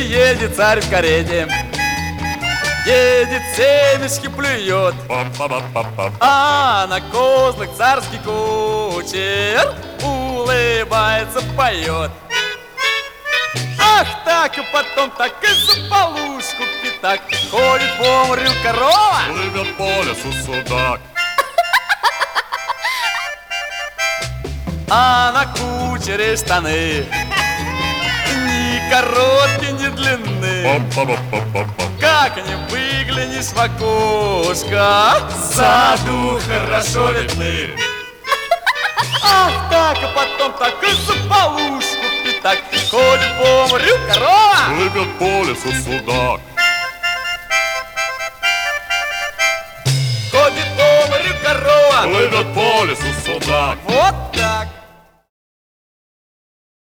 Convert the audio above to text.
едет царь в карете, едет, семечки плюет, а на козлах царский кучер улыбается, поет. Ах так, и потом так и за полушку пятак. Ходит по морю корова, плывет по лесу судак. а на кучере штаны ни короткие, ни длинные. Как не выглянешь в окошко, в саду хорошо видны. Ах так, а потом так и за полушку пятак. Ходит по морю корова, плывет по лесу судак. ходит по морю корова, плывет по лесу судак. вот так.